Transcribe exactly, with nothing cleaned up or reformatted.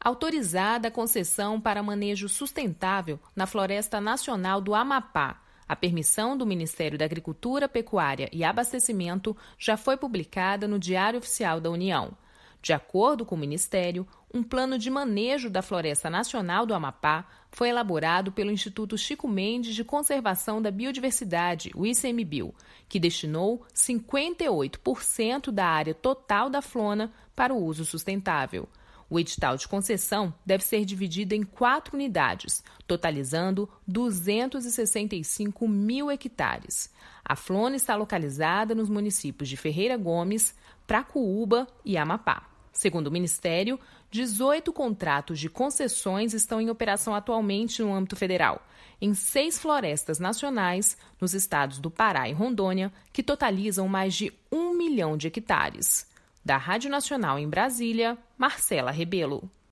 Autorizada a concessão para manejo sustentável na Floresta Nacional do Amapá. A permissão do Ministério da Agricultura, Pecuária e Abastecimento já foi publicada no Diário Oficial da União. De acordo com o Ministério, um plano de manejo da Floresta Nacional do Amapá foi elaborado pelo Instituto Chico Mendes de Conservação da Biodiversidade, o ICMBio, que destinou cinquenta e oito por cento da área total da Flona para o uso sustentável. O edital de concessão deve ser dividido em quatro unidades, totalizando duzentos e sessenta e cinco mil hectares. A Flona está localizada nos municípios de Ferreira Gomes, Pracuúba e Amapá. Segundo o Ministério, dezoito contratos de concessões estão em operação atualmente no âmbito federal, em seis florestas nacionais, nos estados do Pará e Rondônia, que totalizam mais de um milhão de hectares. Da Rádio Nacional em Brasília, Marcela Rebelo.